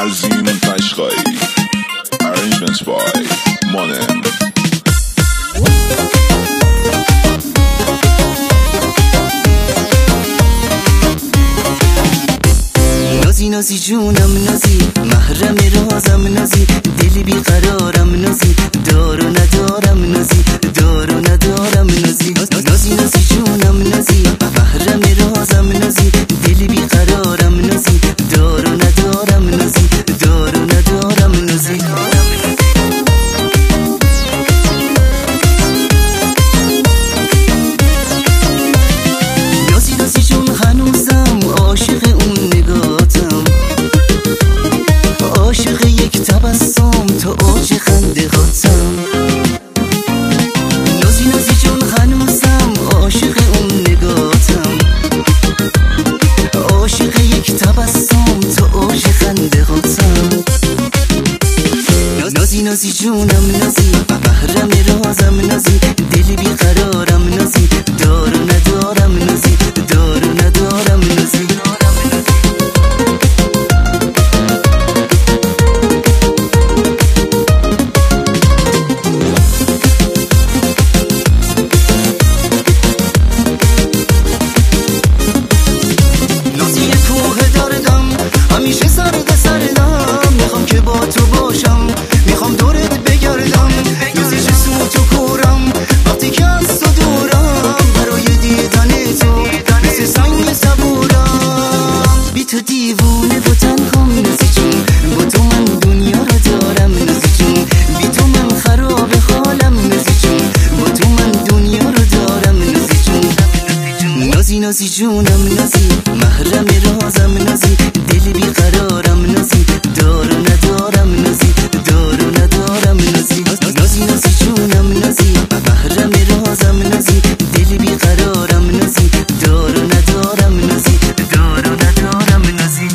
عظیم قشقایی. Arrangements by Monem. نازی نازی جونم نازی، محرم رازم نازی، دلی بیقرارم نازی، دار و ندارم نازی، دار و ندارم نازی. نازی نازی جونم نازی، محرم رازم نازی، دلی بیقرارم نازی، دار و ندارم نازی، دار و ندارم نازی. نازی نازی جون هنوزم عاشق اون نگاتم، عاشق یک تبسم تا اوج خنده هاتم. نازی نازی جون هنوزم عاشق اون نگاتم، عاشق یک تبسم تا اوج خنده هاتم. نازی نازی جونم نازی، محرم رازم نازی، دلی بیقرارم نازی، دار و ندارم نازی، دار و ندارم نازی. نازی کوه دردم همیشه سرد سردم، میخوام که با تو باشم، میخوام دورت بگردم، نازی چه سوت و کورم وقتی که از تو دورم، برای دیدن تو مثل سنگ صبورم. بی تو دیوونه و تنهام نازی جون، با تو من دنیا رو دارم نازی جون، بی تو من خراب حالم نازی جون، با تو من دنیا رو دارم نازی جون. نازی نازی جونم نازی، محرم رازم نازی، دلی بیقرارم نازی، دار و ندارم نازی، دار و ندارم نازی. نازی نازی جونم نازی، محرم رازم نازی، دلی بیقرارم نازی، دار و ندارم نازی، دار و ندارم نازی.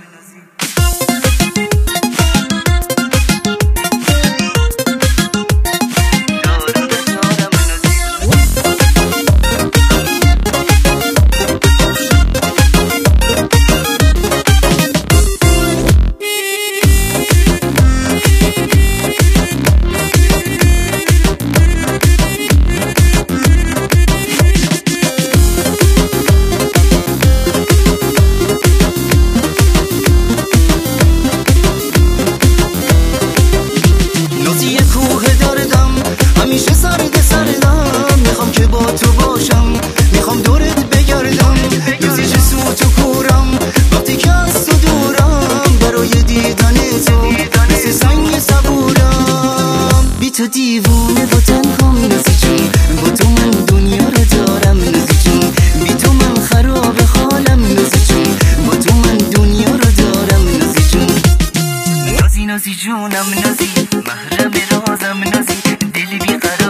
نازی کوه دردم همیشه سرد سردم، میخوام که با تو باشم، میخوام دورت بگردم، نازی چه سوت و کورم وقتی که از تو دورم، برای دیدن تو مثل سنگ صبورم. بی تو دیوونه و تنهام نازی جون، با تو من دنیا رو دارم نازی جون، بی تو من خراب حالم نازی جون، با تو من دنیا رو دارم نازی جون. نازی نازی جونم نازی، محرم رازم نازی، دلی بیقرار